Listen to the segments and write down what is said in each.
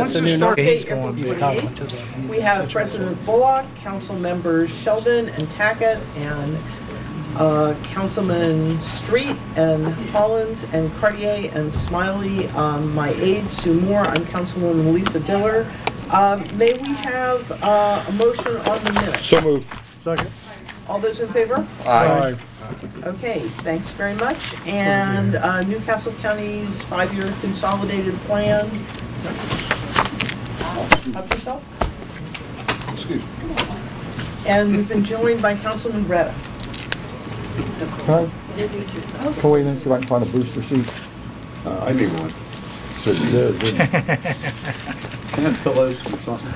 That's a new number. Okay, April 28th. We have President Bullock, Council members Sheldon and Tackett, and Councilman Street and Hollins and Cartier and Smiley. My aide, Sue Moore. I'm Councilwoman Lisa Diller. May we have a motion on the minutes? So moved. Second. All those in favor? Aye. Okay, thanks very much. And Newcastle County's 5-year consolidated plan. Help yourself. Excuse me. And we've been joined by Councilman Retta. Can wait and see if I can find a booster seat. I need one. So it's good. Antelope or something.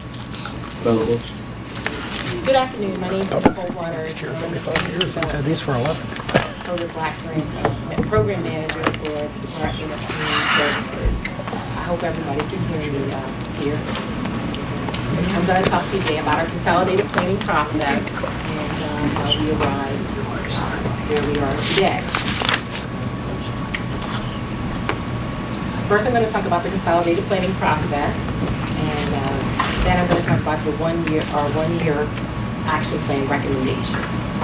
Good afternoon. My name is Nicole Water. These for 11. Over Black Grant, Program Manager for the Department of Community Services. I hope everybody can hear me here. I'm going to talk to you today about our consolidated planning process and how we arrived where we are today. First, I'm going to talk about the consolidated planning process, and then I'm going to talk about the one-year action plan recommendations.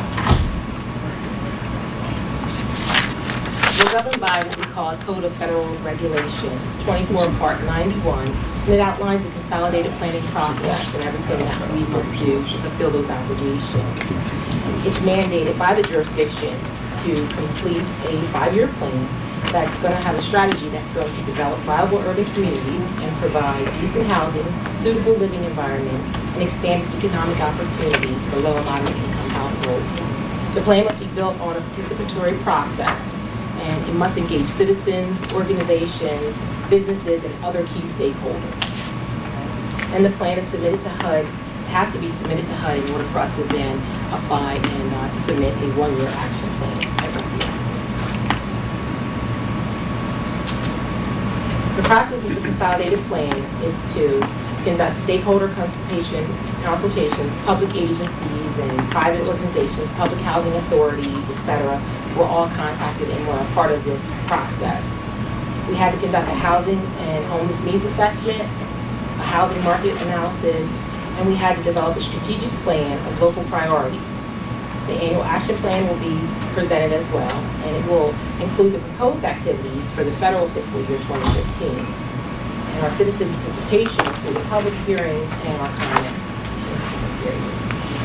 We're governed by what we call a Code of Federal Regulations, 24 Part 91, and it outlines the consolidated planning process and everything that we must do to fulfill those obligations. It's mandated by the jurisdictions to complete a 5-year plan that's going to have a strategy that's going to develop viable urban communities and provide decent housing, suitable living environments, and expand economic opportunities for low and moderate income households. The plan must be built on a participatory process, and it must engage citizens, organizations, businesses, and other key stakeholders. And the plan is submitted to HUD, has to be submitted to HUD in order for us to then apply and submit a 1-year action plan every year. The process of the consolidated plan is to conduct stakeholder consultations, public agencies and private organizations, public housing authorities, etc. were all contacted and were a part of this process. We had to conduct a housing and homeless needs assessment, a housing market analysis, and we had to develop a strategic plan of local priorities. The annual action plan will be presented as well, and it will include the proposed activities for the federal fiscal year 2015. And our citizen participation including public hearings and our comment periods.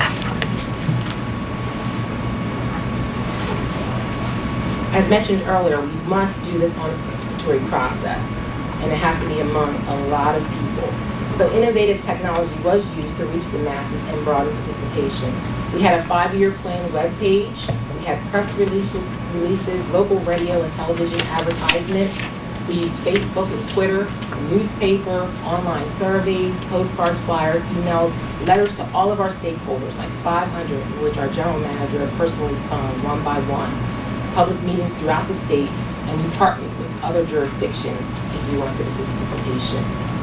As mentioned earlier, we must do this on a participatory process, and it has to be among a lot of people. So innovative technology was used to reach the masses and broaden participation. We had a 5-year plan webpage. We had press releases, local radio and television advertisements. We used Facebook and Twitter, a newspaper, online surveys, postcards, flyers, emails, letters to all of our stakeholders, like 500, which our general manager personally signed one by one. Public meetings throughout the state, and we partnered with other jurisdictions to do our citizen participation.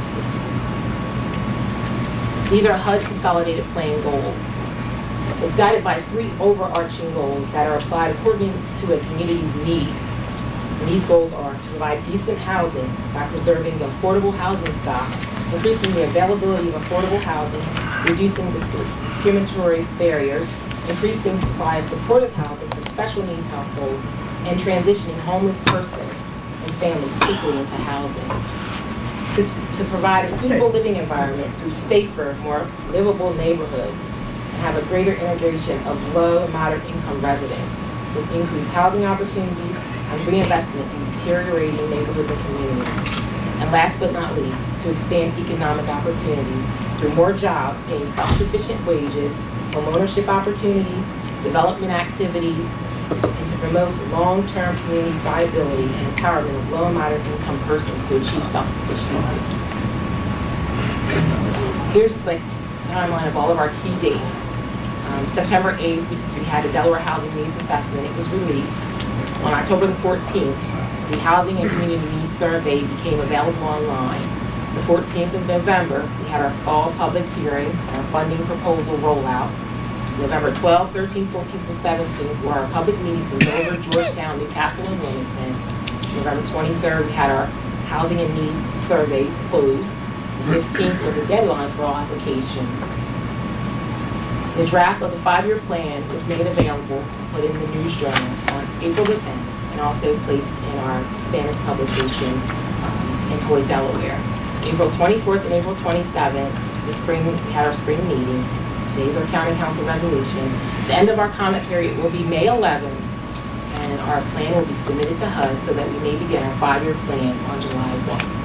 These are HUD consolidated plan goals. It's guided by 3 overarching goals that are applied according to a community's need. And these goals are to provide decent housing by preserving the affordable housing stock, increasing the availability of affordable housing, reducing discriminatory barriers, increasing supply of supportive housing for special needs households, and transitioning homeless persons and families quickly into housing. To provide a suitable living environment through safer, more livable neighborhoods, and have a greater integration of low and moderate income residents with increased housing opportunities and reinvestment in deteriorating neighborhoods and communities. And last but not least, to expand economic opportunities through more jobs paying self-sufficient wages, home ownership opportunities, development activities, and to promote long-term community viability and empowerment of low and moderate income persons to achieve self-sufficiency. Here's just like a timeline of all of our key dates. September 8th, we had the Delaware Housing Needs Assessment. It was released. On October the 14th, the Housing and Community Needs Survey became available online. The 14th of November, we had our fall public hearing and our funding proposal rollout. November 12th, 13th, 14th, and 17th were our public meetings in Dover, Georgetown, Newcastle, and Wilmington. November 23rd, we had our Housing and Needs Survey closed. The 15th was a deadline for all applications. The draft of the 5-year plan was made available, put in the News Journal on April the 10th, and also placed in our Spanish publication in Hoyt, Delaware. April 24th and April 27th, we had our spring meeting. Today's our county council resolution. The end of our comment period will be May 11th, and our plan will be submitted to HUD so that we may begin our 5-year plan on July 1.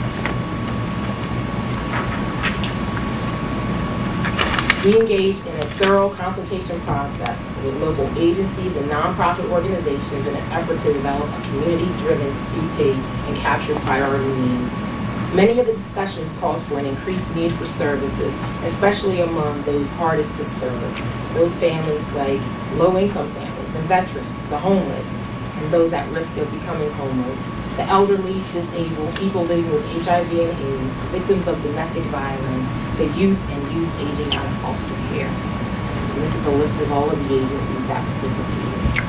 We engaged in a thorough consultation process with local agencies and nonprofit organizations in an effort to develop a community-driven CP and capture priority needs. Many of the discussions called for an increased need for services, especially among those hardest to serve. Those families like low-income families and veterans, the homeless, and those at risk of becoming homeless, to elderly, disabled, people living with HIV and AIDS, victims of domestic violence, the youth and youth aging out of foster care. And this is a list of all of the agencies that participated.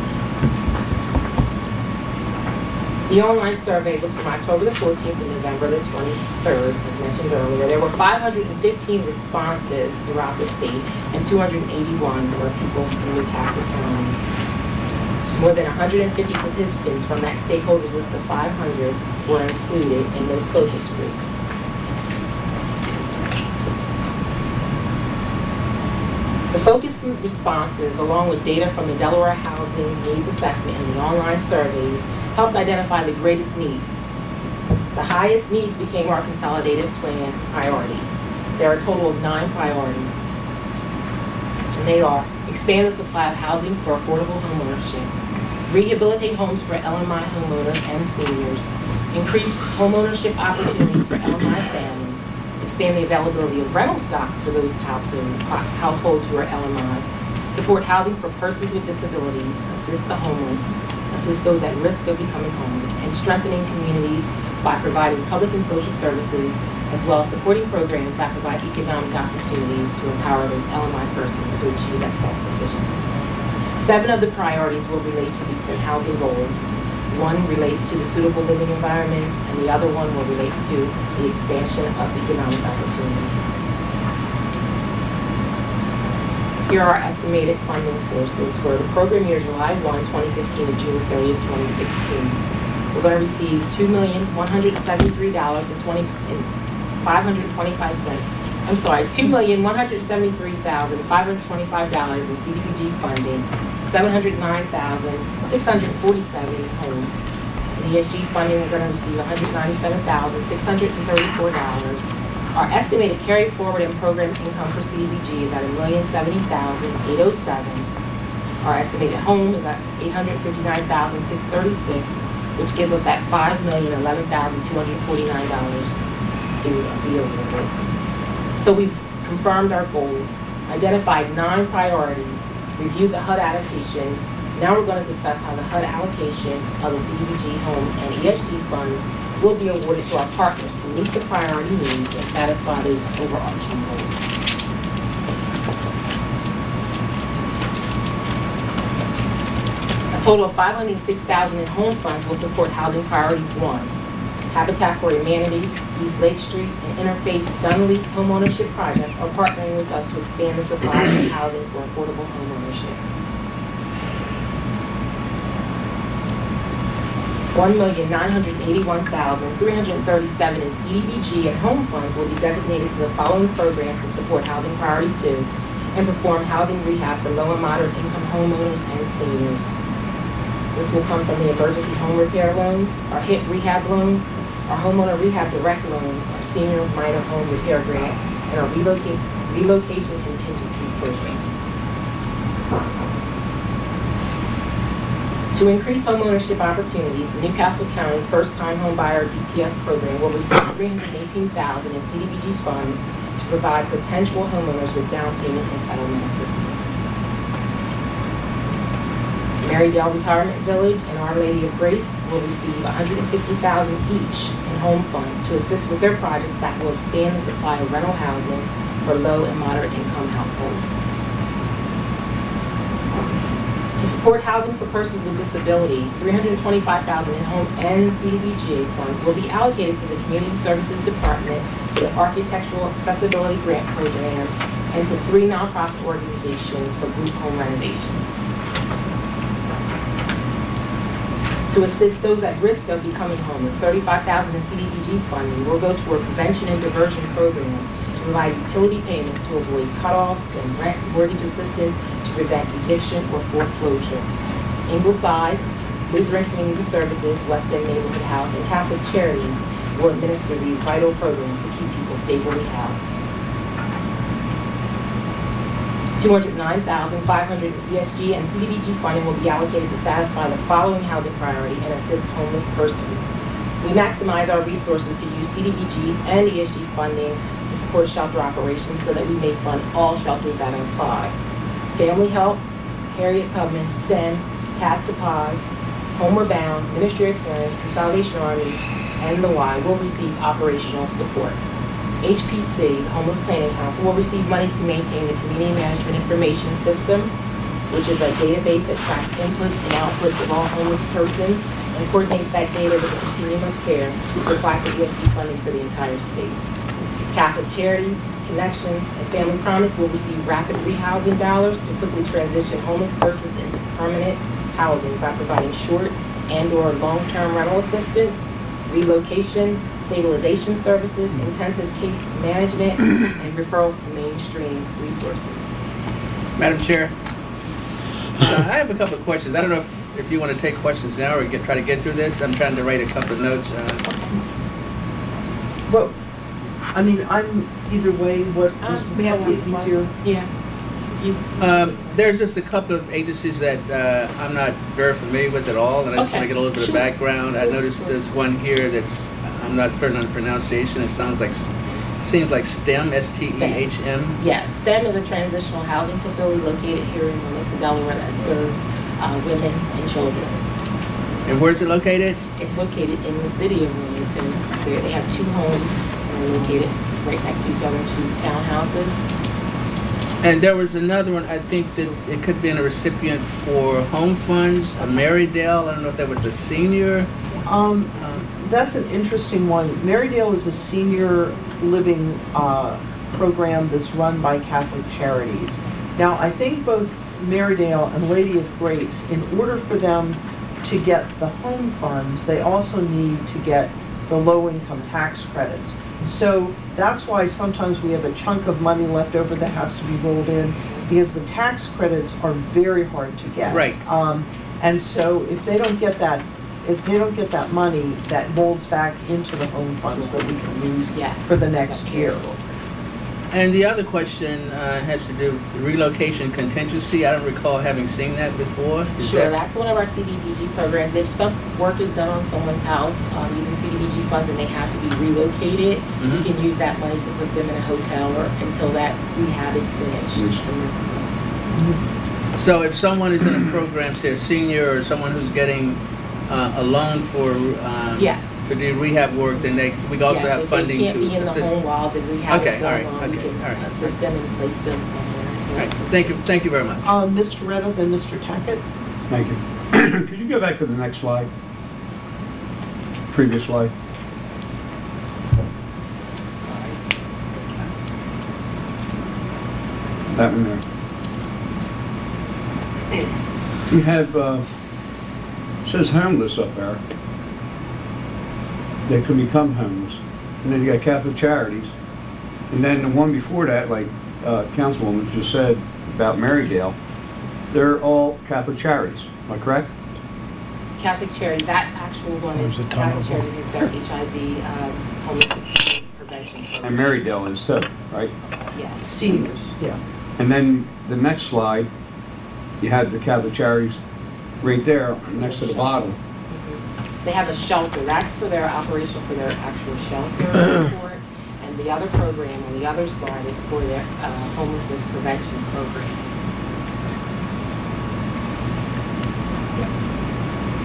The online survey was from October the 14th to November the 23rd, as mentioned earlier. There were 515 responses throughout the state, and 281 were people in Newcastle County. More than 150 participants from that stakeholder list of 500 were included in those focus groups. The focus group responses, along with data from the Delaware Housing Needs Assessment and the online surveys, helped identify the greatest needs. The highest needs became our consolidated plan priorities. There are a total of 9 priorities. And they are: expand the supply of housing for affordable homeownership, rehabilitate homes for LMI homeowners and seniors, increase homeownership opportunities for LMI families, expand the availability of rental stock for those households who are LMI, support housing for persons with disabilities, assist the homeless, assist those at risk of becoming homeless, and strengthening communities by providing public and social services, as well as supporting programs that provide economic opportunities to empower those LMI persons to achieve that self-sufficiency. 7 of the priorities will relate to decent housing goals. 1 relates to the suitable living environments, and the other one will relate to the expansion of economic opportunity. Here are our estimated funding sources for the program year July 1, 2015 to June 30, 2016. We're going to receive $2,173,525 in CDBG funding, $709,647 home. In ESG funding, we're going to receive $197,634. Our estimated carry forward and program income for CDBG is at $1,070,807. Our estimated home is at $859,636, which gives us that $5,011,249 to be awarded. So we've confirmed our goals, identified 9 priorities, reviewed the HUD allocations. Now we're going to discuss how the HUD allocation of the CDBG home and ESG funds will be awarded to our partners to meet the priority needs and satisfy those overarching goals. A total of $506,000 in home funds will support Housing Priority 1, Habitat for Humanity's East Lake Street and Interface Dunley homeownership projects are partnering with us to expand the supply of housing for affordable homeownership. $1,981,337 in CDBG and home funds will be designated to the following programs to support Housing Priority 2 and perform housing rehab for low and moderate income homeowners and seniors. This will come from the emergency home repair loans, our HIT rehab loans, our homeowner rehab direct loans, our senior minor home repair grants, and our relocation contingency programs. To increase homeownership opportunities, the Newcastle County First-Time Home Buyer DPS program will receive $318,000 in CDBG funds to provide potential homeowners with down payment and settlement assistance. Marydale Retirement Village and Our Lady of Grace will receive $150,000 each in home funds to assist with their projects that will expand the supply of rental housing for low and moderate income households. To To support housing for persons with disabilities, $325,000 in home and CDBGA funds will be allocated to the Community Services Department for the Architectural Accessibility Grant Program and to 3 nonprofit organizations for group home renovations. To assist those at risk of becoming homeless, $35,000 in CDBG funding will go toward prevention and diversion programs to provide utility payments to avoid cutoffs and rent mortgage assistance to prevent eviction or foreclosure. Ingleside, Lutheran Community Services, West End Neighborhood House, and Catholic Charities will administer these vital programs to keep people stably housed. $209,500 ESG and CDBG funding will be allocated to satisfy the following housing priority and assist homeless persons. We maximize our resources to use CDBG and ESG funding to support shelter operations so that we may fund all shelters that apply. Family Help, Harriet Tubman, STEM, Cat Supply, Homeward Bound, Ministry of Caring, Consolidation Army, and the Y will receive operational support. HPC, the Homeless Planning Council, will receive money to maintain the Community Management Information System, which is a database that tracks inputs and outputs of all homeless persons and coordinates that data with the continuum of care to apply for ESG funding for the entire state. Catholic Charities, Connections, and Family Promise will receive rapid rehousing dollars to quickly transition homeless persons into permanent housing by providing short and/or long-term rental assistance, relocation, stabilization services, intensive case management, and referrals to mainstream resources. Madam Chair, I have a couple of questions. I don't know if you want to take questions now or try to get through this. I'm trying to write a couple of notes. Well, I mean, I'm either way, what is We have probably one slide. easier? Yeah. There's just a couple of agencies that I'm not very familiar with at all, and I just want to get a little bit of Sure. background. I noticed this one here that's, I'm not certain on the pronunciation. It seems like STEM, S-T-E-H-M. Yes, STEM is a transitional housing facility located here in Wilmington, Delaware that serves women and children. And where's it located? It's located in the city of Wilmington, where they have 2 homes and they're located right next to each other, 2 townhouses. And there was another one, I think that it could be a recipient for home funds, a Marydale. I don't know if that was a senior. That's an interesting one. Marydale is a senior living program that's run by Catholic Charities. Now, I think both Marydale and Lady of Grace, in order for them to get the home funds, they also need to get the low-income tax credits. So that's why sometimes we have a chunk of money left over that has to be rolled in, because the tax credits are very hard to get. Right. And so if they don't get that money, that rolls back into the home funds that we can use Yes. for the next year. And the other question has to do with relocation contingency. I don't recall having seen that before. Sure, that's one of our CDBG programs. If some work is done on someone's house using CDBG funds and they have to be relocated, you can use that money to put them in a hotel or until that rehab is finished. So if someone is in a program, say a senior or someone who's getting a loan for Yes. to do rehab work, then we also have funding If they can't be to in the assist. home while the rehab Okay, is all going right, on, we okay, can all right. assist them and place them somewhere. All right, thank you very much. Mr. Retta, then Mr. Tackett. Thank you. Could you go back to the next slide? Previous slide. That one there. You have, it says homeless up there. They can become homeless. And then you got Catholic Charities. And then the one before that, like Councilwoman just said about Marydale, they're all Catholic Charities. Am I correct? Catholic Charities, that actual one is, There's a Catholic tunnel. Charities is their HIV homeless prevention program. And Marydale is too, right? Yes. Seniors, yeah. And then the next slide, you have the Catholic Charities right there next to the bottom. They have a shelter. That's for their operation for their actual shelter support. And the other program on the other slide is for their homelessness prevention program.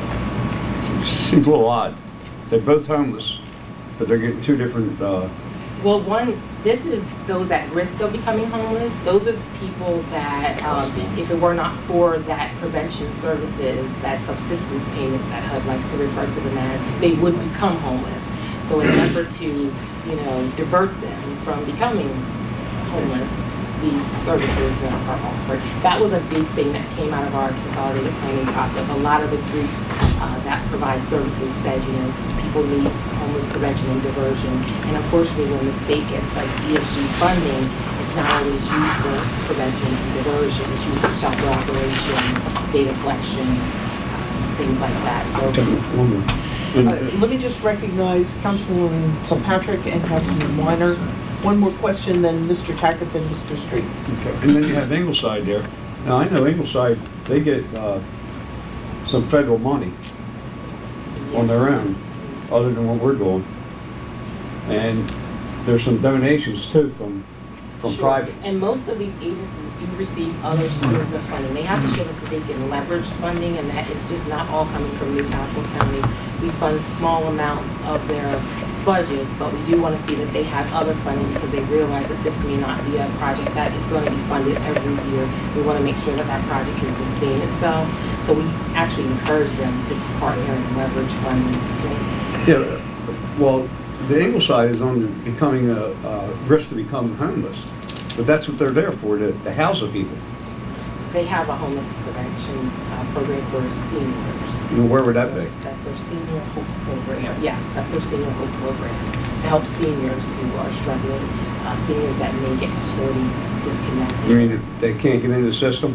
Seems a little odd. They're both homeless, but they're getting two different Well, this is those at risk of becoming homeless. Those are the people that, if it were not for that prevention services, that subsistence payments that HUD likes to refer to them as, they would become homeless. So in an effort to, divert them from becoming homeless, these services are offered. That was a big thing that came out of our consolidated planning process. A lot of the groups that provide services said, people need homeless prevention and diversion. And unfortunately, when the state gets like ESG funding, it's not always used for prevention and diversion. It's used for shelter operations, data collection, things like that. So. Let me just recognize Councilwoman Patrick and Councilman Weiner. One more question, then Mr. Tackett, then Mr. Street. Okay. And then you have Ingleside there. Now, I know Ingleside, they get some federal money on their own, other than what we're doing. And there's some donations too from Sure. private. And most of these agencies do receive other streams of funding. They have to show us that they can leverage funding, and that is just not all coming from Newcastle County. We fund small amounts of their budgets, but we do want to see that they have other funding because they realize that this may not be a project that is going to be funded every year. We want to make sure that that project can sustain itself. So we actually encourage them to partner and leverage funding streams. Yeah, well, the Ingleside is on becoming a risk to become homeless. But that's what they're there for, to house the people. They have a homeless prevention program for seniors. And where would that be? That's their Senior Hope Program. Yes, that's their Senior Hope Program to help seniors who are struggling, seniors that may get utilities disconnected. You mean that they can't get into the system?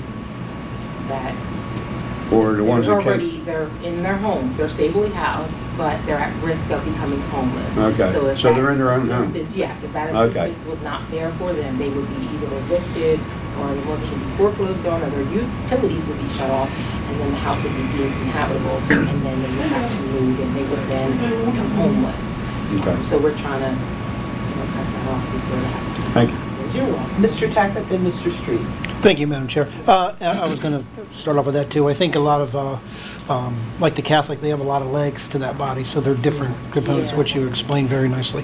That Or the ones that can't? they're in their home, they're stably housed, but they're at risk of becoming homeless. Okay, So, so they're in their own home? Yes, if that Okay. assistance was not there for them, they would be either evicted, or the mortgage would be foreclosed on, or their utilities would be shut off, and then the house would be deemed inhabitable, and then they would have to move, and they would then become homeless. Okay. So we're trying to, cut that off before that. Thank you. You're welcome. Mr. Tackett, then Mr. Street. Thank you, Madam Chair. I was going to start off with that, too. I think a lot of, like the Catholic, they have a lot of legs to that body, so they're different components, Yeah. which you explained very nicely.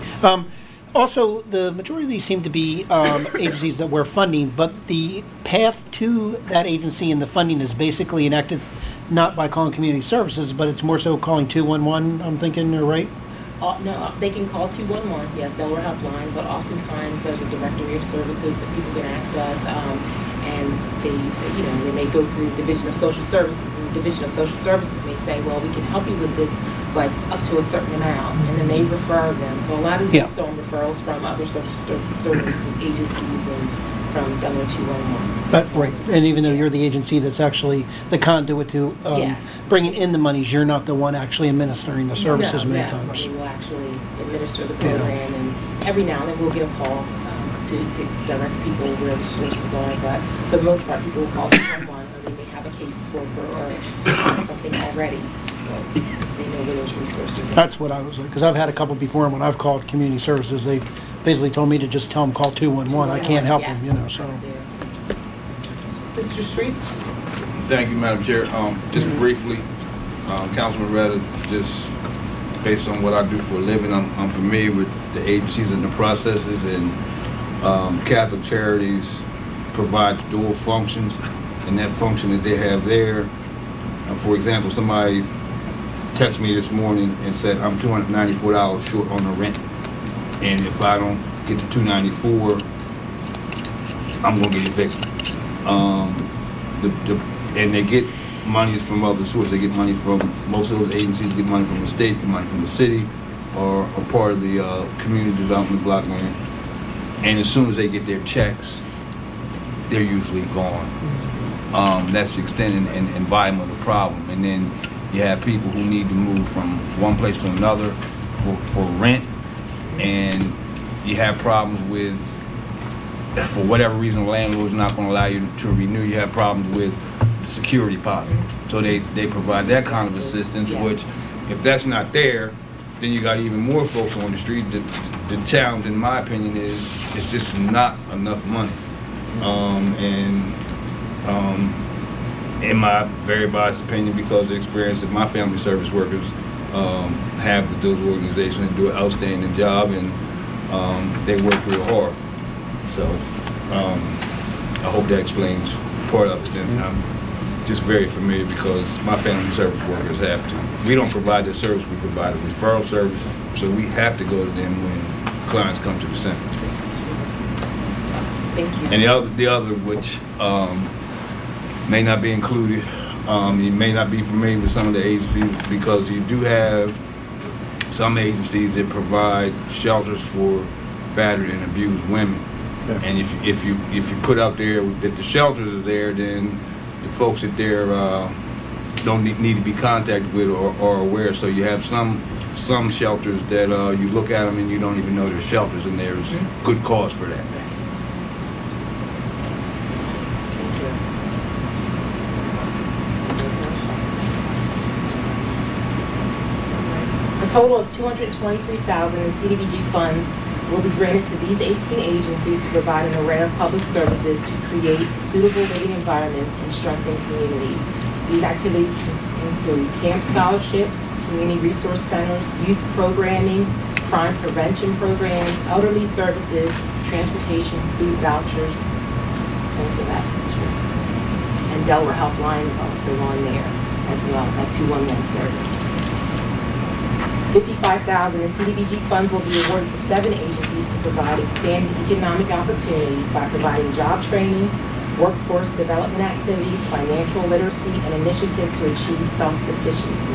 Also, the majority of these seem to be agencies that we're funding, but the path to that agency and the funding is basically enacted not by calling community services, but it's more so calling 211, I'm thinking, right? No, they can call 211, yes, Delaware Helpline, but oftentimes there's a directory of services that people can access, and they may go through Division of Social Services, and the Division of Social Services may say, well, we can help you with this, but up to a certain amount, and then they refer them. So a lot is based on referrals from other social services agencies and from Delaware 211. Right, and even though you're the agency that's actually the conduit to Yes. bringing in the monies, you're not the one actually administering the services many No, times. we will actually administer the program, and every now and then we'll get a call to direct people where the sources are, but for the most part, people will call someone, or they may have a caseworker or something already, so they know where those resources are. That's what I was, because I've had a couple before, and when I've called community services, they basically told me to just tell them call 211. I can't help them, so. Mr. Street? Thank you, Madam Chair. Just briefly, Councilman Retta, just based on what I do for a living, I'm familiar with the agencies and the processes, and Catholic Charities provides dual functions, and that function that they have there, for example, somebody texted me this morning and said, I'm $294 short on the rent, and if I don't get the $294, I'm going to get evicted. And they get money from other sources. They get money from, most of those agencies get money from the state, get money from the city, or a part of the community development block grant. And as soon as they get their checks, they're usually gone. That's the extent and volume of the problem. And then you have people who need to move from one place to another for rent, and you have problems with, for whatever reason, the landlord's not going to allow you to renew. You have problems with the security deposit. So they provide that kind of assistance, which, if that's not there, then you got even more folks on the street. The challenge, in my opinion, is it's just not enough money. In my very biased opinion, because of the experience that my family service workers have with those organizations, and do an outstanding job, and they work real hard. So I hope that explains part of it. And I'm just very familiar because my family service workers have to. We don't provide the service, we provide a referral service, so we have to go to them when clients come to the center. Thank you. And the other which may not be included, you may not be familiar with some of the agencies because you do have some agencies that provide shelters for battered and abused women. Yeah. And if you put out there that the shelters are there, then the folks that they're don't need to be contacted with or aware. So you have some shelters that you look at them and you don't even know they're shelters, and there's good cause for that. A total of $223,000 in CDBG funds will be granted to these 18 agencies to provide an array of public services to create suitable living environments and strengthen communities. These activities include camp scholarships, community resource centers, youth programming, crime prevention programs, elderly services, transportation, food vouchers, things of that nature. And Delaware Helpline is also on there as well, that 211 service. $55,000 in CDBG funds will be awarded to 7 agencies to provide expanded economic opportunities by providing job training, workforce development activities, financial literacy, and initiatives to achieve self-sufficiency.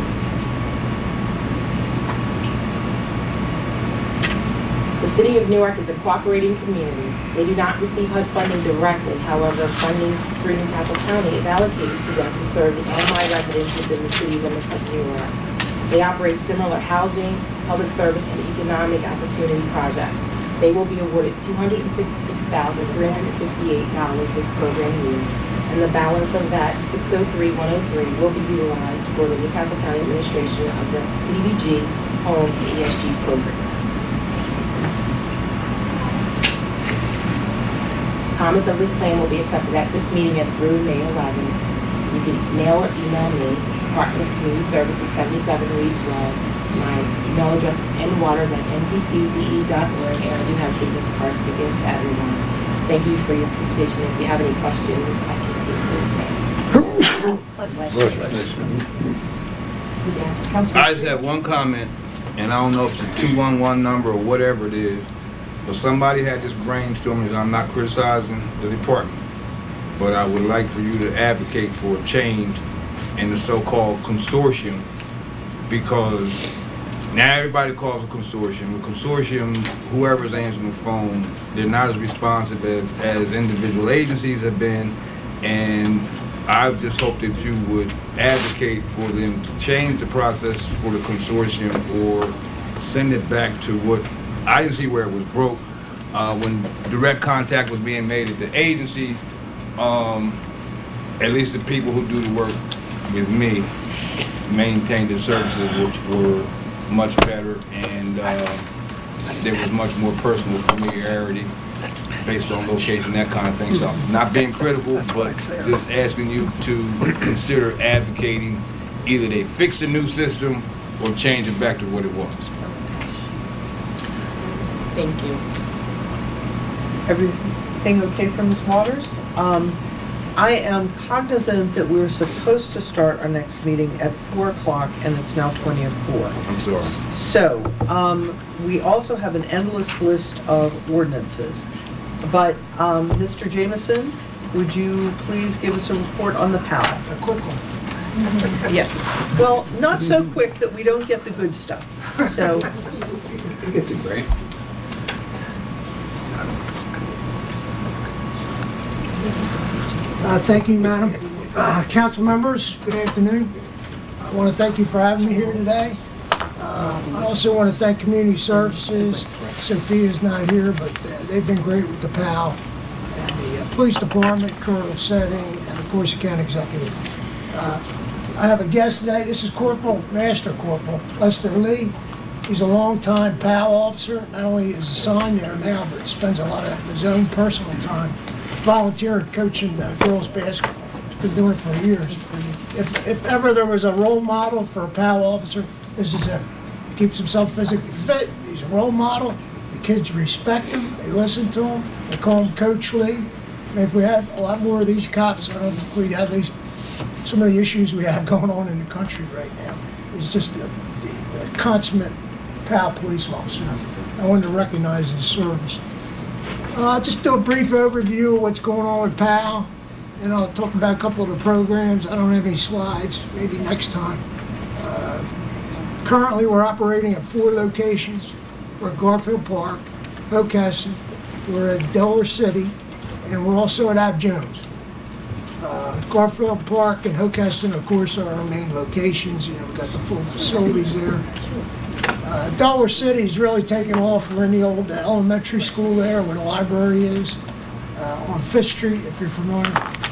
The City of Newark is a cooperating community. They do not receive HUD funding directly. However, funding through Newcastle County is allocated to them to serve the NY residents within the city limits of Newark. They operate similar housing, public service, and economic opportunity projects. They will be awarded $266,358 this program year, and the balance of that $603,103 will be utilized for the Newcastle County administration of the CDBG Home and ESG program. Comments of this plan will be accepted at this meeting and through May 11th. You can mail or email me, Department of Community Services, 77 Reeds Road. My email address is nwatters@nccde.org, and I do have business cards to give to everyone. Thank you for your participation. If you have any questions, I can take those now. I just have one comment, and I don't know if it's a 211 number or whatever it is, but somebody had this brainstorming, and I'm not criticizing the department, but I would like for you to advocate for a change in the so-called consortium, because now everybody calls a consortium. A consortium, whoever's answering the phone, they're not as responsive as individual agencies have been, and I just hope that you would advocate for them to change the process for the consortium or send it back to what, I didn't see where it was broke, when direct contact was being made at the agencies, at least the people who do the work with me maintained the services were much better, and there was much more personal familiarity based on location, that kind of thing. So not being critical, but just asking you to consider advocating either they fix the new system or change it back to what it was. Thank you. Everything okay for Ms. Waters? I am cognizant that we're supposed to start our next meeting at 4 o'clock, and it's now 20 of 4. I'm sorry. So, we also have an endless list of ordinances. But, Mr. Jameson, would you please give us a report on the PAL? A quick one. Yes. Well, not so quick that we don't get the good stuff. So, It's a grant. Thank you, Madam. Council members, good afternoon. I want to thank you for having me here today. I also want to thank Community Services. Sophia's not here, but they've been great with the PAL, and the Police Department, Colonel Setting, and of course the County Executive. I have a guest today. This is Master Corporal Lester Lee. He's a longtime PAL officer. Not only is assigned there now, but spends a lot of his own personal time volunteering, coaching girls basketball. He's been doing it for years. If ever there was a role model for a PAL officer, this is him. He keeps himself physically fit. He's a role model. He kids respect him, they listen to him, they call him Coach Lee. And if we had a lot more of these cops, I don't think we'd have some of the issues we have going on in the country right now. He's just the consummate POW police officer. I wanted to recognize his service. Just do a brief overview of what's going on with POW, and I'll talk about a couple of the programs. I don't have any slides, maybe next time. Currently, we're operating at 4 locations. We're at Garfield Park, Hockessin, we're at Delaware City, and we're also at Ab Jones. Garfield Park and Hockessin, of course, are our main locations. You know, we've got the full facilities there. Delaware City is really taking off. We're in the old elementary school there where the library is, on 5th Street, if you're familiar.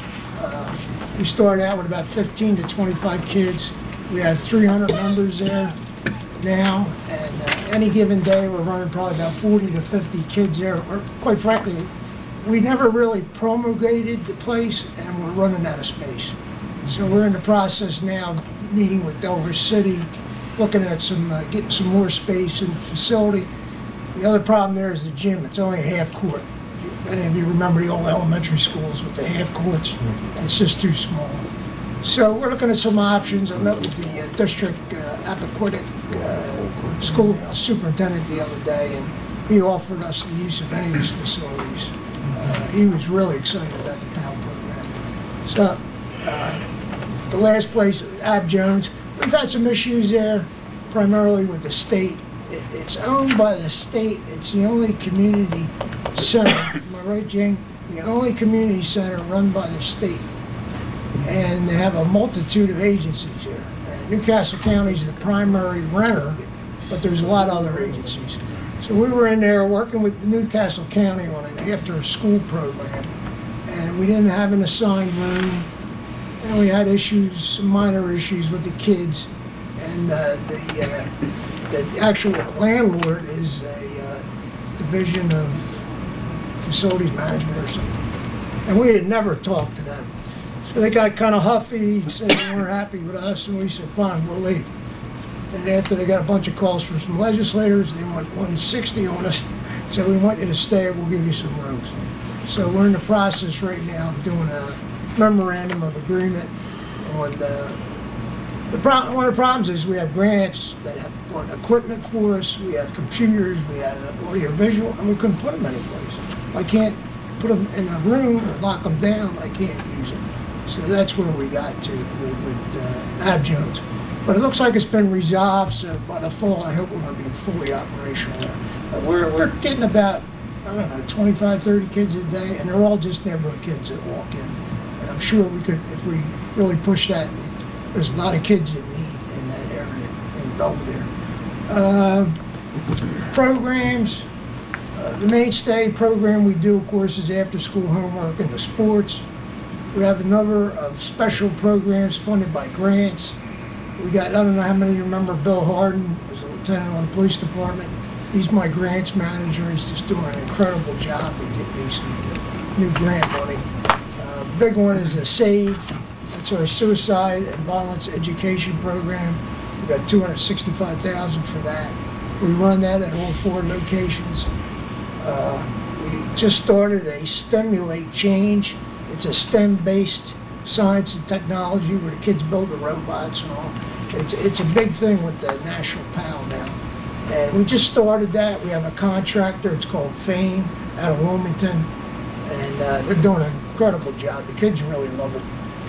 We started out with about 15 to 25 kids. We have 300 members there now, and any given day we're running probably about 40 to 50 kids there. Or, quite frankly, we never really promulgated the place, and we're running out of space. So we're in the process now, meeting with Delaware City, looking at getting some more space in the facility. The other problem there is the gym. It's only a half court. If any of you remember the old elementary schools with the half courts, it's just too small. So we're looking at some options. I met with the district Appoquinimink school superintendent the other day, and he offered us the use of any of his facilities. He was really excited about the POW program. So the last place, Ab Jones, we've had some issues there, primarily with the state. It's owned by the state. It's the only community center. Am I right, Jane? The only community center run by the state. And they have a multitude of agencies here. Newcastle County is the primary renter, but there's a lot of other agencies. So we were in there working with the Newcastle County on an after-school program, and we didn't have an assigned room, and we had issues, some minor issues with the kids, and the actual landlord is a division of facilities management or something, and we had never talked to them. So they got kind of huffy, said they weren't happy with us, and we said, fine, we'll leave. And after they got a bunch of calls from some legislators, they went 160 on us. So we want you to stay, we'll give you some rooms. So we're in the process right now of doing a memorandum of agreement on one of the problems is we have grants that have bought equipment for us, we have computers, we have audio visual, and we couldn't put them anyplace. I can't put them in a room or lock them down, I can't use them. So that's where we got to with Ab Jones. But it looks like it's been resolved, so by the fall, I hope we're going to be fully operational there. But we're getting about, I don't know, 25, 30 kids a day, and they're all just neighborhood kids that walk in. And I'm sure we could, if we really push that, there's a lot of kids in need in that area, in Belvedere. Programs, the mainstay program we do, of course, is after-school homework and the sports. We have a number of special programs funded by grants. We got, I don't know how many of you remember Bill Harden, was a lieutenant on the police department. He's my grants manager. He's just doing an incredible job to get me some new grant money. Big one is a SAVE. That's our suicide and violence education program. We got $265,000 for that. We run that at all 4 locations. We just started a Stimulate Change. It's a STEM-based science and technology where the kids build the robots and all. It's a big thing with the National POW now. And we just started that. We have a contractor, it's called Fame, out of Wilmington. And they're doing an incredible job. The kids really love it.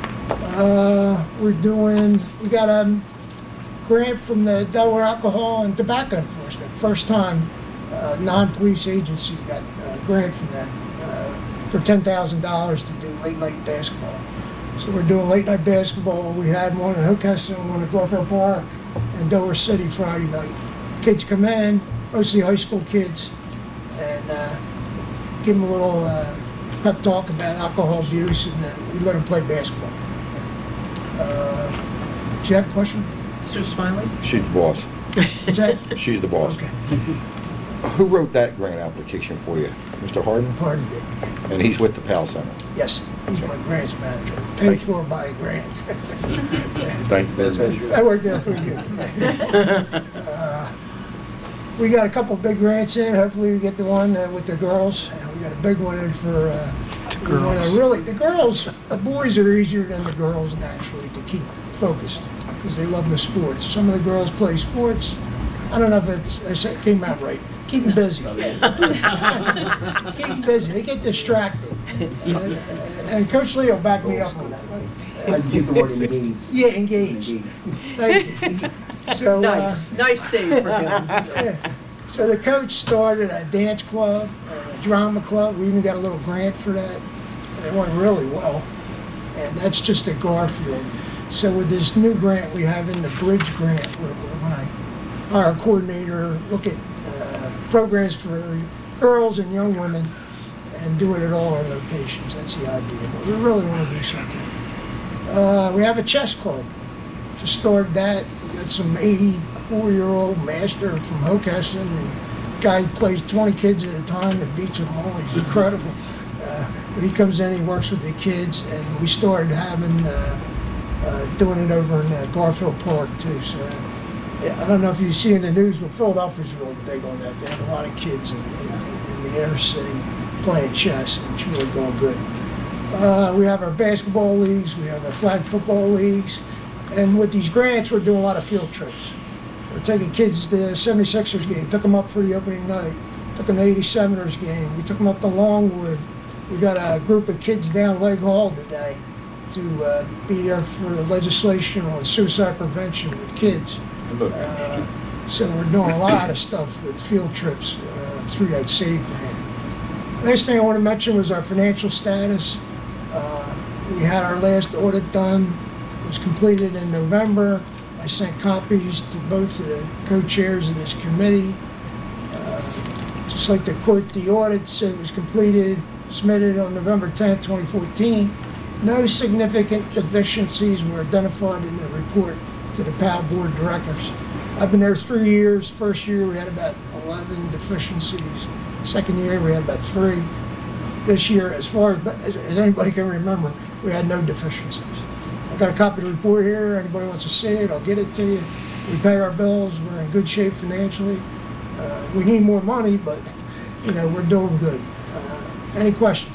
We got a grant from the Delaware Alcohol and Tobacco Enforcement. First time non-police agency got a grant from them for $10,000 to do late night basketball. So we're doing late night basketball. We had one at Hockessin, one at Garfield Park, and Delaware City Friday night. Kids come in, mostly high school kids, and give them a little pep talk about alcohol abuse, and we let them play basketball. Do you have a question? Mr. Smiley? She's the boss. Is that? She's the boss. Okay. Who wrote that grant application for you? Mr. Harden? Harden did. And he's with the PAL Center. Yes, he's my grants manager. Paid for by a grant. Thank you very much. I worked out pretty good. we got a couple big grants in. Hopefully we get the one with the girls. We got a big one in for the girls. The boys are easier than the girls naturally to keep focused because they love the sports. Some of the girls play sports. I don't know if it came out right. Keep them busy. Keep them busy. They get distracted. And Coach Lee will back me up on that. I'd use the word engaged. Yeah, engaged. Thank you. So, nice save for him. Yeah. So the coach started a dance club, a drama club. We even got a little grant for that. It went really well. And that's just at Garfield. So with this new grant we have in the Bridge grant, when I hire a coordinator, look at programs for girls and young women and do it at all our locations. That's the idea. But we really want to do something. We have a chess club. Just started that. We got some 84-year-old master from Hockessin. The guy plays 20 kids at a time and beats them all. He's incredible. But he comes in, he works with the kids, and we started having doing it over in Garfield Park too. So I don't know if you see in the news, but Philadelphia's really big on that. They have a lot of kids in the inner city playing chess, and it's really going good. We have our basketball leagues, we have our flag football leagues, and with these grants, we're doing a lot of field trips. We're taking kids to the 76ers game, took them up for the opening night, took them to the 87ers game, we took them up to Longwood. We got a group of kids down Lake Hall today to be there for the legislation on suicide prevention with kids. So we're doing a lot of stuff with field trips through that SAVE grant. Last thing I want to mention was our financial status. We had our last audit done. It was completed in November. I sent copies to both the co-chairs of this committee. Just like the court, the audit said it was completed, submitted on November 10th, 2014. No significant deficiencies were identified in the report to the PAL Board of Directors. I've been there 3 years. First year we had about 11 deficiencies. Second year we had about 3. This year, as far as anybody can remember, we had no deficiencies. I've got a copy of the report here. Anybody wants to see it, I'll get it to you. We pay our bills. We're in good shape financially. We need more money, but we're doing good. Any questions?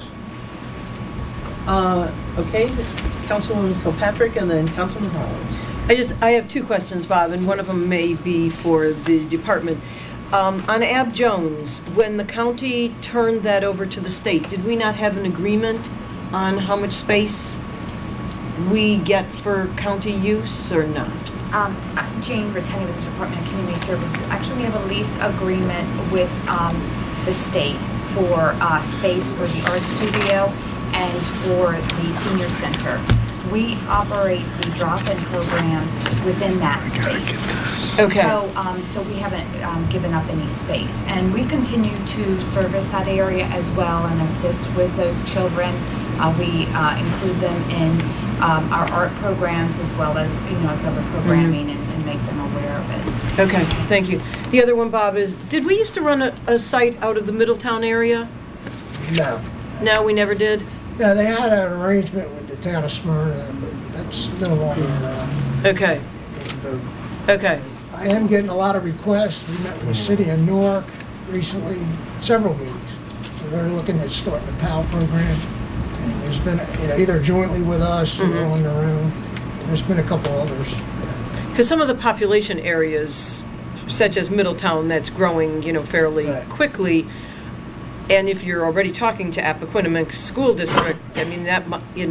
Okay, Councilwoman Kilpatrick and then Councilman Hollins. I have 2 questions, Bob, and one of them may be for the department. On Ab Jones, when the county turned that over to the state, did we not have an agreement on how much space we get for county use or not? Jane Brittany with the Department of Community Services. Actually, we have a lease agreement with the state for space for the art studio and for the senior center. We operate the drop-in program within that space. Okay. So we haven't given up any space, and we continue to service that area as well and assist with those children. We include them in our art programs as well as as other programming and make them aware of it. Okay, thank you. The other one, Bob, is did we used to run a site out of the Middletown area? No. No, we never did. Yeah, they had an arrangement with the town of Smyrna, but that's no longer Okay. in vogue. Okay. I am getting a lot of requests. We met with the city of Newark recently, several meetings. So they're looking at starting a PAL program. And there's been, either jointly with us or on their own. And there's been a couple others. Because some of the population areas, such as Middletown, that's growing, fairly quickly. And if you're already talking to Appoquinimink School District, I mean, that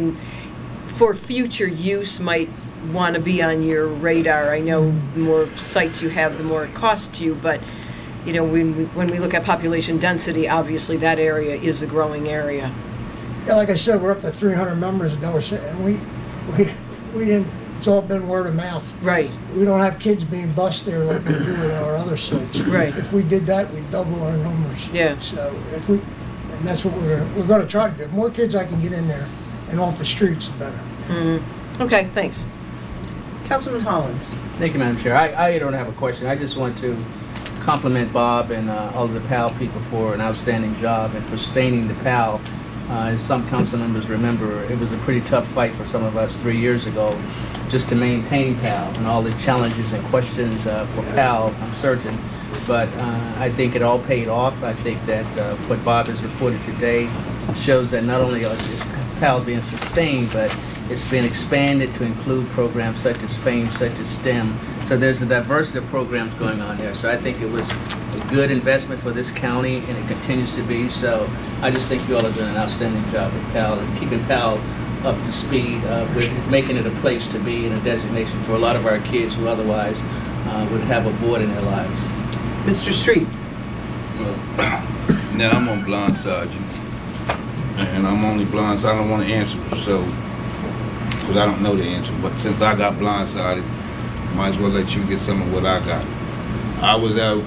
for future use might want to be on your radar. I know the more sites you have, the more it costs you, but when we look at population density, obviously that area is a growing area. Yeah, like I said, we're up to 300 members at Dorset, and we didn't. It's all been word of mouth. Right. We don't have kids being bused there like we do at our other sites. Right. If we did that, we'd double our numbers. Yeah. So and that's what we're going to try to do. The more kids I can get in there and off the streets, the better. Mm-hmm. Okay, thanks. Councilman Hollins. Thank you, Madam Chair. I don't have a question. I just want to compliment Bob and all of the PAL people for an outstanding job and for sustaining the PAL. As some council members remember, it was a pretty tough fight for some of us 3 years ago just to maintain PAL and all the challenges and questions for PAL, I'm certain, but I think it all paid off. I think that what Bob has reported today shows that not only is PAL being sustained, but it's been expanded to include programs such as FAME, such as STEM. So there's a diversity of programs going on there. So I think it was a good investment for this county, and it continues to be. So I just think you all have done an outstanding job with PAL and keeping PAL up to speed with making it a place to be and a designation for a lot of our kids who otherwise would have a void in their lives. Mr. Street. Well, now I'm on blind sergeant, and I'm only blind, so I don't want to answer, so, because I don't know the answer, but since I got blindsided, might as well let you get some of what I got. I was out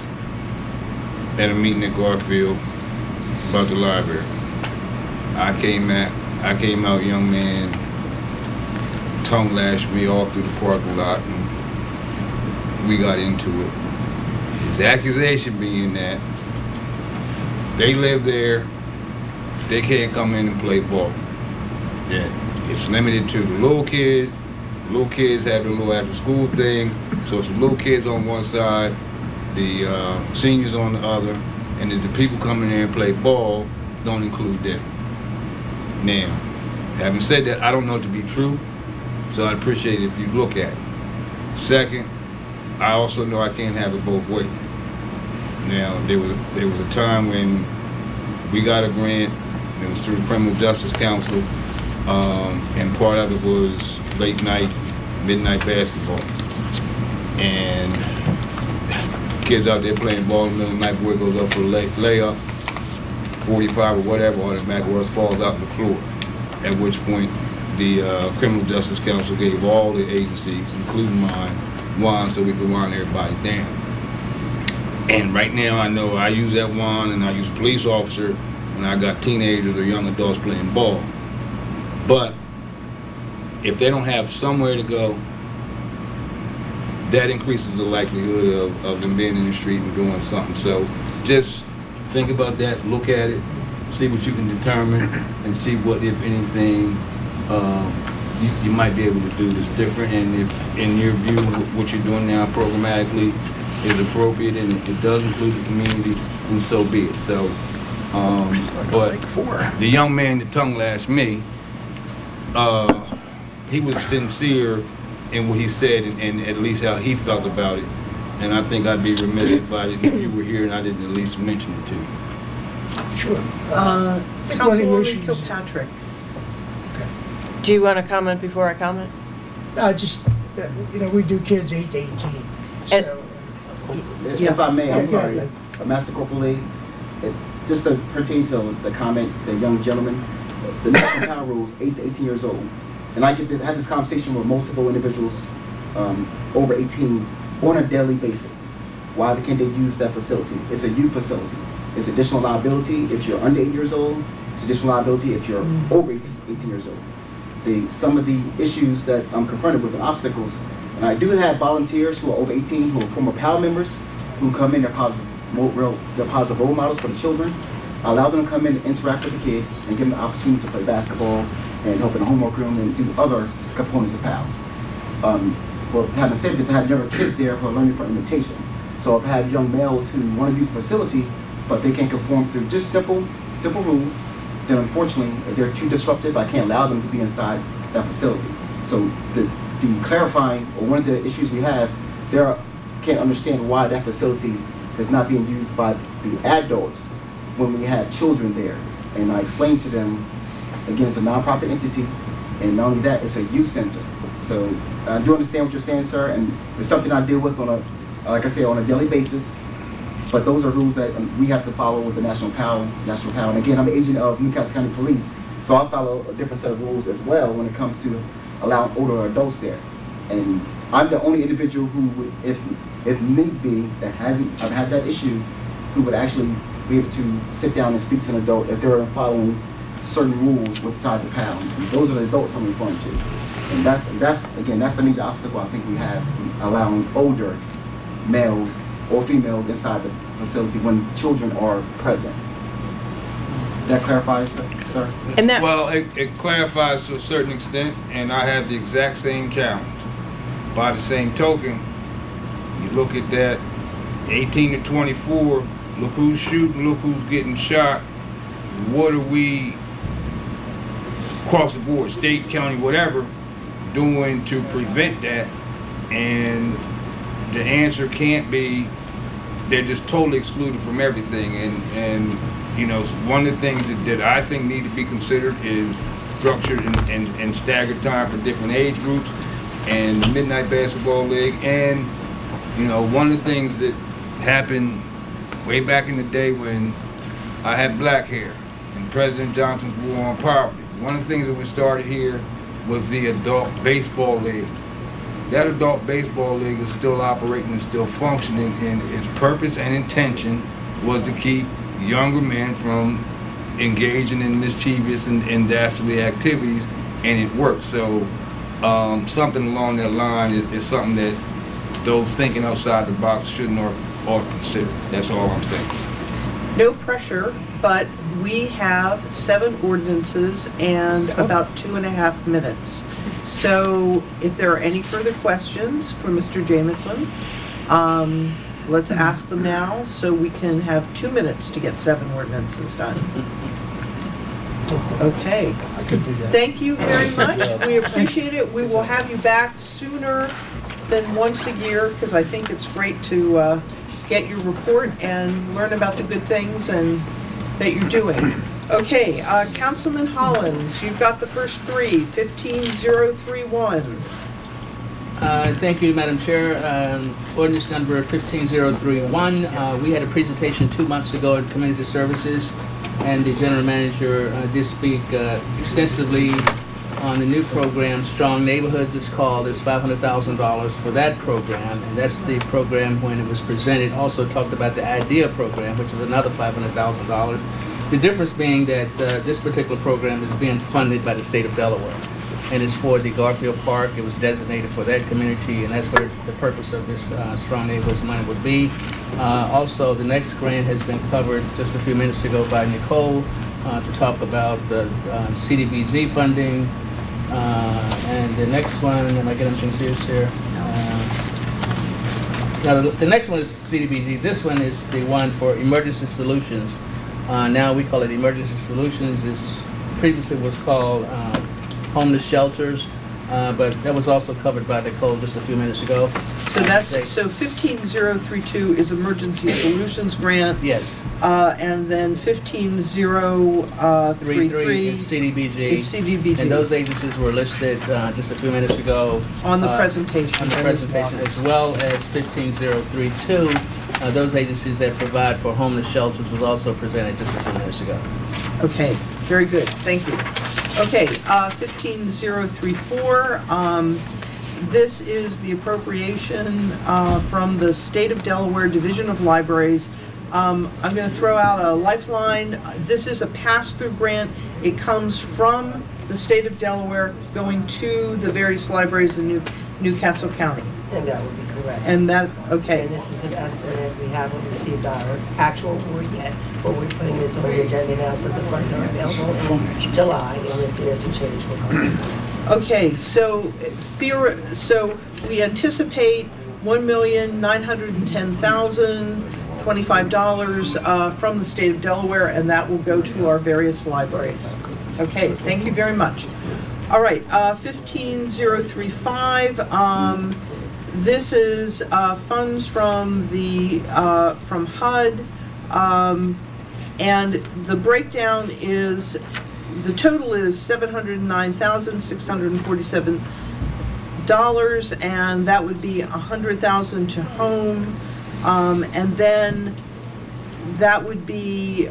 at a meeting at Garfield about the library. I came out, young man, tongue lashed me all through the parking lot, and we got into it. His accusation being that they live there, they can't come in and play ball. Yeah, it's limited to the little kids. The little kids have the little after-school thing, so it's the little kids on one side, the seniors on the other, and if the people come in there and play ball, don't include them. Now, having said that, I don't know it to be true, so I'd appreciate it if you look at it. Second, I also know I can't have it both ways. Now, there was a time when we got a grant, it was through the Criminal Justice Council, and part of it was late night, midnight basketball. And kids out there playing ball in the middle of the night, boy goes up for a layup, 45 or whatever, automatic worse falls out on the floor. At which point, the Criminal Justice Council gave all the agencies, including mine, wand so we could wind everybody down. And right now I know I use that wand and I use a police officer when I got teenagers or young adults playing ball. But if they don't have somewhere to go, that increases the likelihood of them being in the street and doing something. So just think about that, look at it, see what you can determine, and see what, if anything, you might be able to do that's different. And if, in your view, what you're doing now programmatically is appropriate and it does include the community, then so be it. So, but the young man that tongue lashed me, he was sincere in what he said and at least how he felt about it. And I think I'd be remiss if you were here and I didn't at least mention it to you. Sure. Councilwoman Kilpatrick. Do you want to comment before I comment? Just, we do kids 8 to 18. So, If I may, I'm sorry, Master Corporal Lee, just to pertain to the comment, the young gentleman, the National Power Rules, 8 to 18 years old. And I get to have this conversation with multiple individuals over 18 on a daily basis. Why can't they use that facility? It's a youth facility. It's additional liability if you're under 8 years old. It's additional liability if you're over 18 years old. Some of the issues that I'm confronted with and obstacles, and I do have volunteers who are over 18 who are former PAL members who come in, they're positive role models for the children. I allow them to come in and interact with the kids and give them the opportunity to play basketball and help in the homework room and do other components of PAL. Well, having said this, I have younger kids there who are learning from imitation. So I've had young males who want to use the facility, but they can't conform to just simple rules. Then unfortunately, if they're too disruptive, I can't allow them to be inside that facility. So the clarifying, or one of the issues we have, they can't understand why that facility is not being used by the adults when we have children there. And I explained to them, again, it's a nonprofit entity, and not only that, it's a youth center. So I do understand what you're saying, sir, and it's something I deal with on a daily basis. But those are rules that we have to follow with the National PAL. And again, I'm an agent of Newcastle County Police, so I follow a different set of rules as well when it comes to allowing older adults there. And I'm the only individual who would, if need be, I've had that issue, who would actually be able to sit down and speak to an adult if they're following certain rules with tied to PAL. And those are the adults I'm referring to. And that's the major obstacle I think we have in allowing older males or females inside the facility when children are present. That clarifies, sir? Well, it clarifies to a certain extent, and I have the exact same challenge. By the same token, you look at that, 18 to 24, look who's shooting, look who's getting shot. What are we, across the board, state, county, whatever, doing to prevent that? And the answer can't be they're just totally excluded from everything. And you know, one of the things that I think need to be considered is structured and staggered time for different age groups, and the Midnight Basketball League. And you know, one of the things that happened way back in the day when I had black hair and President Johnson's war on poverty, one of the things that we started here was the Adult Baseball League. That Adult Baseball League is still operating and still functioning, and its purpose and intention was to keep younger men from engaging in mischievous and dastardly activities, and it worked. So something along that line is something that those thinking outside the box shouldn't or consider. That's all I'm saying. No pressure, but we have 7 ordinances and about 2.5 minutes. So if there are any further questions for Mr. Jameson, let's ask them now so we can have 2 minutes to get 7 ordinances done. Okay. I could do that. Thank you very much. We appreciate it. We will have you back sooner than once a year, because I think it's great to get your report and learn about the good things and that you're doing. Okay, Councilman Hollins, you've got the first 3, 15031. Thank you, Madam Chair. Ordinance number 15031. We had a presentation 2 months ago at Community Services, and the General Manager did speak extensively on the new program, Strong Neighborhoods it's called. There's $500,000 for that program, and that's the program when it was presented. Also talked about the IDEA program, which is another $500,000. The difference being that this particular program is being funded by the state of Delaware, and it's for the Garfield Park. It was designated for that community, and that's what the purpose of this Strong Neighborhoods money would be. Also, the next grant has been covered just a few minutes ago by Nicole to talk about the CDBG funding. And the next one, am I getting confused here? Now, the next one is CDBG. This one is the one for emergency solutions. Now we call it emergency solutions. This previously was called homeless shelters, but that was also covered by Nicole just a few minutes ago. So that's, so 15032 is emergency solutions grant. Yes. And then 15033 is CDBG. Is CDBG. And those agencies were listed just a few minutes ago. On the presentation. On the presentation, as well as 15032. Those agencies that provide for homeless shelters was also presented just a few minutes ago. Okay, very good, thank you. Okay, 15034, this is the appropriation from the State of Delaware Division of Libraries. I'm going to throw out a lifeline. This is a pass-through grant. It comes from the State of Delaware going to the various libraries in Newcastle County. And that would be correct. And that, okay. And this is an estimate. We haven't received our actual award yet, but we're putting this on the agenda now so the funds are available in July, and if there's a change, we'll come. Okay, so we anticipate $1,910,025 from the state of Delaware, and that will go to our various libraries. Okay, thank you very much. All right, 15035. This is funds from the from HUD, and the breakdown is, the total is $709,647, and that would be $100,000 to home, and then that would be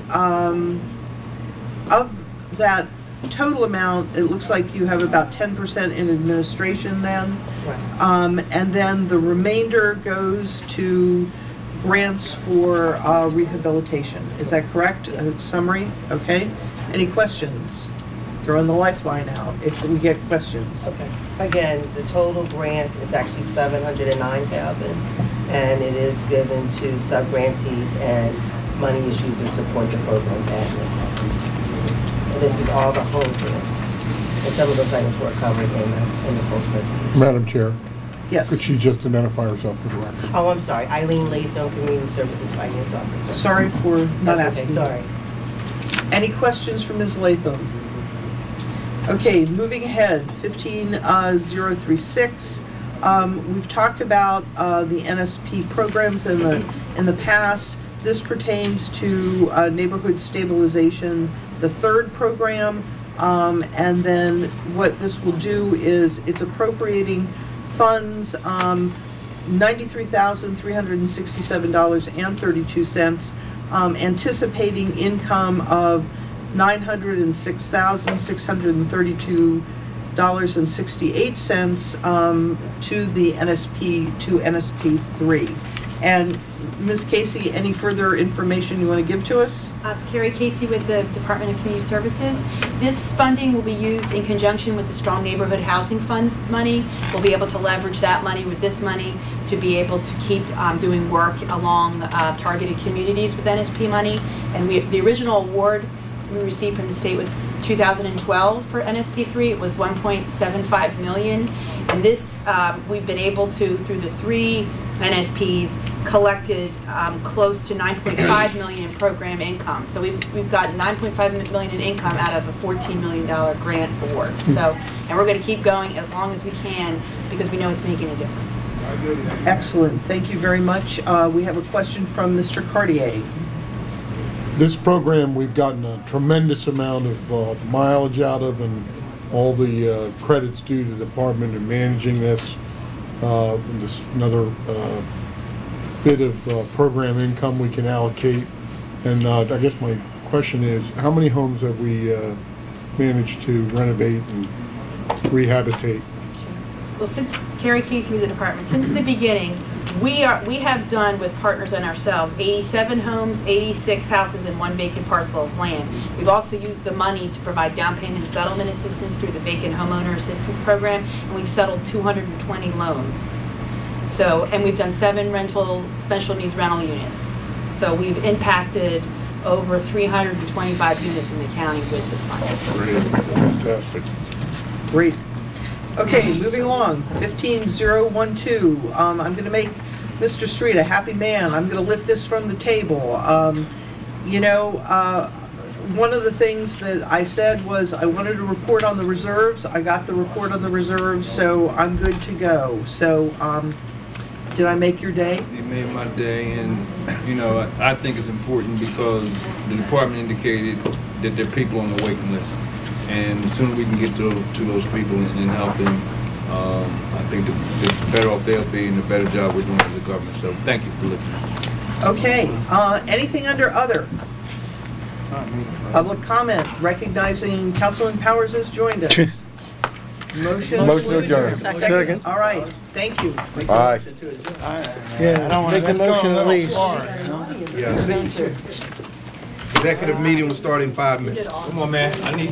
of that total amount. It looks like you have about 10% in administration then. Right. And then the remainder goes to grants for rehabilitation. Is that correct? A summary? Okay. Any questions? Throwing the lifeline out if we get questions. Okay. Again, the total grant is actually $709,000, and it is given to sub-grantees, and money is used to support the program's admin costs. And this is all the whole grant. And some of those items were covered in Nicole's presentation. Madam Chair. Yes. Could she just identify herself for the record? Oh, I'm sorry, Eileen Latham, Community Services Finance Officer. Sorry for not That's okay, asking. sorry. Any questions for Ms. Latham? Okay, moving ahead, 15036. We've talked about the NSP programs in the past. This pertains to neighborhood stabilization, the third program, and then what this will do is it's appropriating funds, $93,367.32, anticipating income of $906,632.68 to the NSP, to NSP3. And Ms. Casey, any further information you want to give to us? Carrie Casey with the Department of Community Services. This funding will be used in conjunction with the Strong Neighborhood Housing Fund money. We'll be able to leverage that money with this money to be able to keep doing work along targeted communities with NSP money. And the original award we received from the state was 2012 for NSP3. It was $1.75 million. And this, we've been able to, through the 3 NSPs, collected close to $9.5 million in program income. So we've gotten $9.5 million in income out of a $14 million grant awards. So, and we're going to keep going as long as we can because we know it's making a difference. Excellent, thank you very much. We have a question from Mr. Cartier. This program, we've gotten a tremendous amount of mileage out of, and all the credits due to the department in managing this. This another bit of program income we can allocate. And I guess my question is, how many homes have we managed to renovate and rehabilitate? Well, since Carrie Casey with the department, since the beginning, we have done with partners and ourselves 87 homes, 86 houses, and 1 vacant parcel of land. We've also used the money to provide down payment settlement assistance through the Vacant Homeowner Assistance Program, and we've settled 220 loans. So, and we've done 7 rental special needs rental units. So we've impacted over 325 units in the county with this money. Fantastic. Great. Okay, moving along, 15012. I'm going to make Mr. Street a happy man. I'm going to lift this from the table. One of the things that I said was I wanted to report on the reserves. I got the report on the reserves, so I'm good to go. So, did I make your day? You made my day, and I think it's important because the department indicated that there are people on the waiting list. And the sooner we can get to those people and help them, I think the better off they'll be and the better job we're doing as a government. So thank you for listening. Okay, anything under other? Public comment, recognizing Councilman Powers has joined us. Motion to adjourn. Second. All right, thank you. Aye. Yeah, I don't want to make the motion at least. Yeah, see, executive meeting will start in 5 minutes. Come on, man. I need